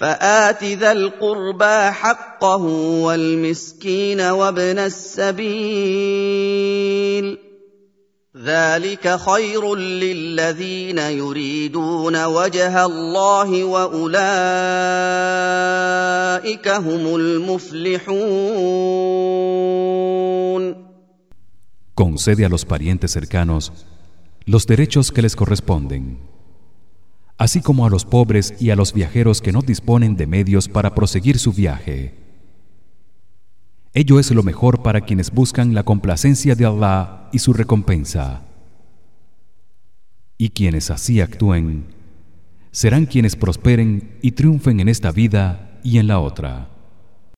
فآت ذا القربى حقه والمسكين وابن السبيل ذلك خير للذين يريدون وجه الله وأولئك هم المفلحون. Concede a los parientes cercanos los derechos que les corresponden, así como a los pobres y a los viajeros que no disponen de medios para proseguir su viaje. Ello es lo mejor para quienes buscan la complacencia de Allah y su recompensa. Y quienes así actúen serán quienes prosperen y triunfen en esta vida y en la otra.